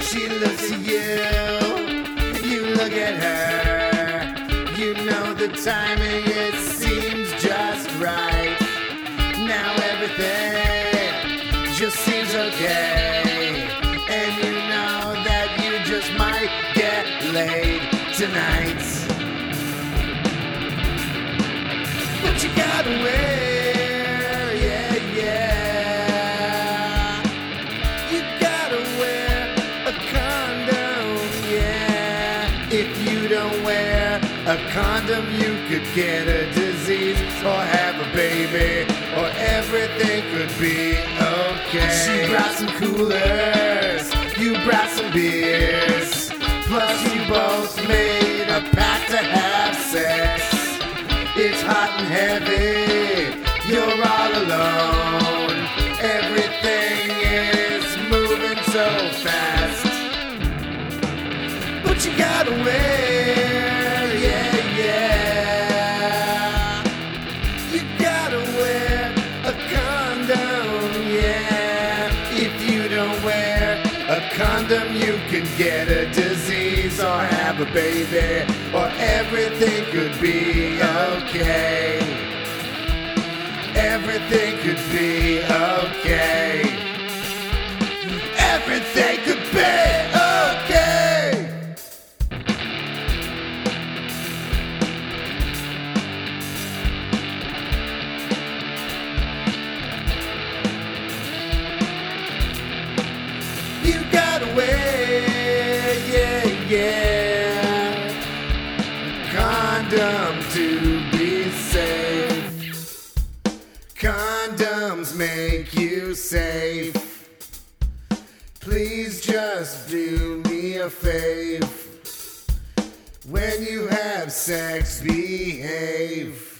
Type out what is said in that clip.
She looks at you, you look at her. You know the timing, it seems just right. Now everything just seems okay. And you know that you just might get laid tonight. But you gotta wear, yeah, yeah. You gotta wear a condom, yeah. If you don't wear a condom, you could get a disease or have a baby, or everything could be okay. She brought some coolers, you brought some beers, plus you both made a pact to have sex. It's hot and heavy, you're all alone. Everything is moving so fast. But you gotta wear, yeah, yeah. You gotta wear a condom, yeah. If you don't wear a condom, you can get a disease or have a baby, or everything could be okay. Everything could be okay. Everything could be okay. You gotta wear, yeah, yeah, condom to be safe. Condoms make you safe. Please just do me a fave. When you have sex, behave.